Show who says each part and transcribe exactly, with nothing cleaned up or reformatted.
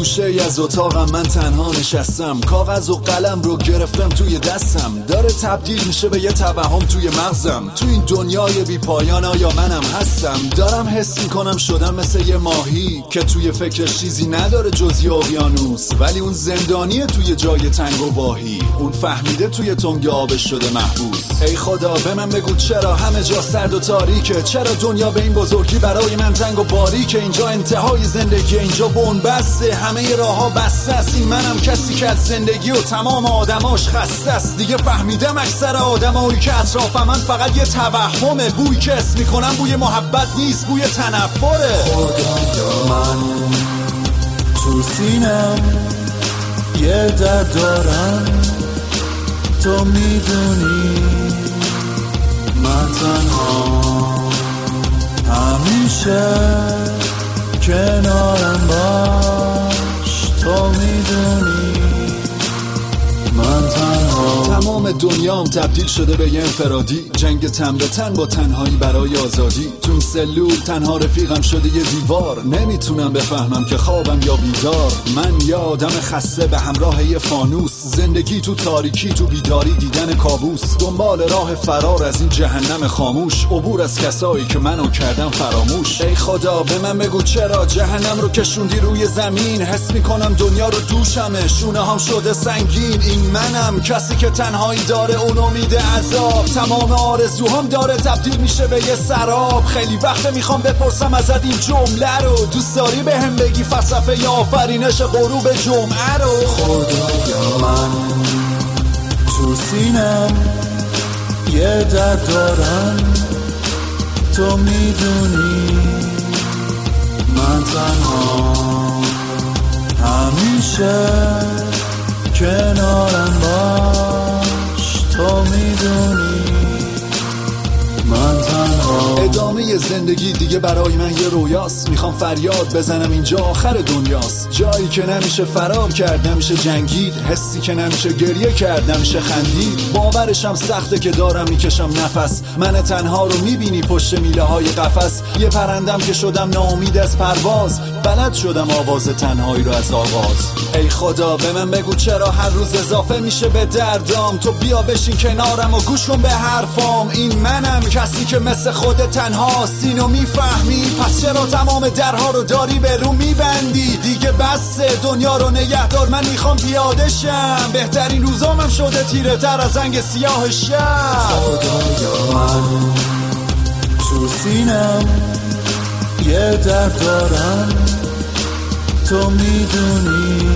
Speaker 1: گوشه ای از اتاقم من تنها نشستم، کاغذ و قلم رو گرفتم توی دستم، داره تبدیل میشه به یه توهم توی مغزم. تو این دنیای بی پایان آیا منم هستم؟ دارم حس میکنم شدم مثل یه ماهی که توی فکرش چیزی نداره جز یه اقیانوس، ولی اون زندانیه توی جای تنگ و واهی، اون فهمیده توی تنگ آبش شده محبوس. ای خدا به من بگو چرا همه جا سرد و تاریکه، چرا دنیا به این بزرگی برای من تنگ و باریکه، اینجا انتهای زندگی، اینجا بن‌بسته، همه راه‌ها بسته است. این منم کسی که از زندگی و تمام آدماش خسته است. دیگه فهمیدم اکثر آدمایی که اطرافم من فقط یه توهمه، بوی که حس میکنم بوی محبت نیست، بوی تنفره.
Speaker 2: خدایا من تو سینم یه درد دارم، تو میدونی من تنها همیشه کنارم باش، تو میدونی من تنها.
Speaker 1: تمام دنیام تبدیل شده به یه انفرادی، جنگ تن به تن با تنهایی برای آزادی. تو این سلول تنها رفیقم شده یه دیوار، نمیتونم بفهمم که خوابم یا بیدار. من یه آدم خسته به همراه یه فانوس، زندگی تو تاریکی، تو بیداری دیدن کابوس، دنبال راه فرار از این جهنم خاموش، عبور از کسایی که منو کردم فراموش. ای خدا به من بگو چرا جهنم رو کشوندی روی زمین، حس میکنم دنیا رو دوشمه، شونه هم شده سنگین. این منم کسی که تنهایی داره اون امید عذاب، تمام آرزوهام داره تبدیل میشه به یه سراب. خیلی وقت میخوام بپرسم ازت این جمله رو، دوست داری به هم بگی فلسفه یا آفرینش غروب جمعه رو؟
Speaker 2: خدایا من تو سینم یه درد دارم، تو میدونی من تنها همیشه کنارم باش، تو میدونی من تنها.
Speaker 1: ادامه زندگی دیگه برای من یه رویاست، میخوام فریاد بزنم اینجا آخر دنیاست، جایی که نمیشه فرار کرد، نمیشه جنگید، حسی که نمیشه گریه کرد، نمیشه خندید. باورشم سخته که دارم میکشم نفس، من تنها رو میبینی پشت میله های قفس، یه پرندم که شدم ناامید از پرواز، بلد شدم آواز تنهایی رو از آغاز. ای خدا به من بگو چرا هر روز اضافه میشه به دردام، تو بیا بشین کنارم و گوش کن به حرفام. این منم کسی که مثل خود تنهاست، اینو میفهمی؟ پس چرا تمام درها رو داری به رو میبندی؟ دیگه بسه، دنیا رو نگهدار، من میخوام پیاده شم، بهترین روزامم شده تیره تر از رنگ سیاه شب.
Speaker 2: خدایا من تو سینم یه درد دارم، تو میدونی